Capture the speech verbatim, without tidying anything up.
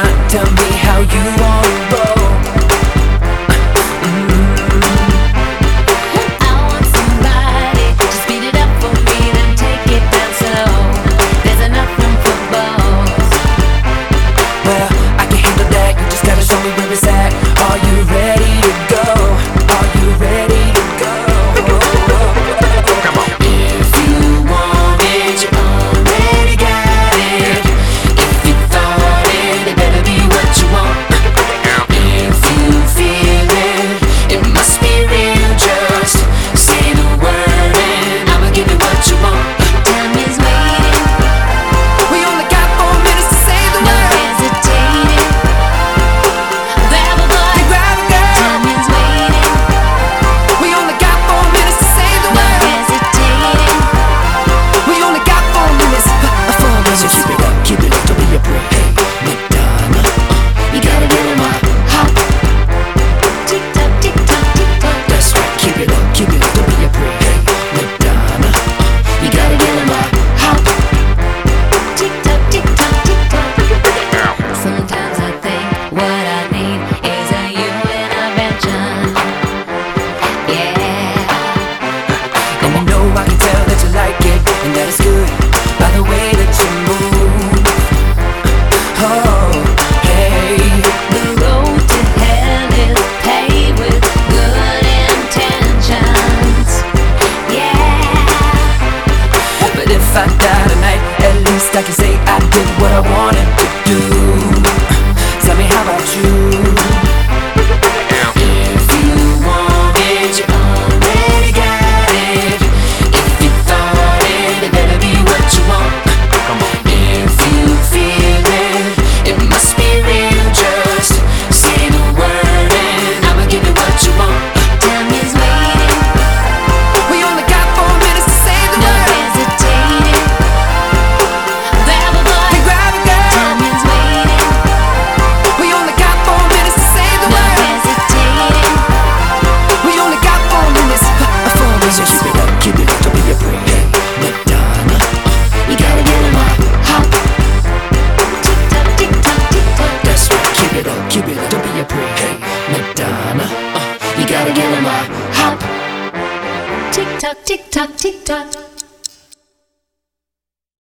mind, tell me how you wanna roll. If I die tonight, at least I can say I did what I wanted to do. Tell me, how about you? If you want it, you already got it. If you thought it, it better be what you want. If you feel it, it must be real. Just say the word and I'ma give you what you want. Time is waiting. We only got four minutes to say the word. Keep it up, don't be a prick. Hey, Madonna, uh, you gotta give 'em a hop. Tick tock, tick tock, tick tock.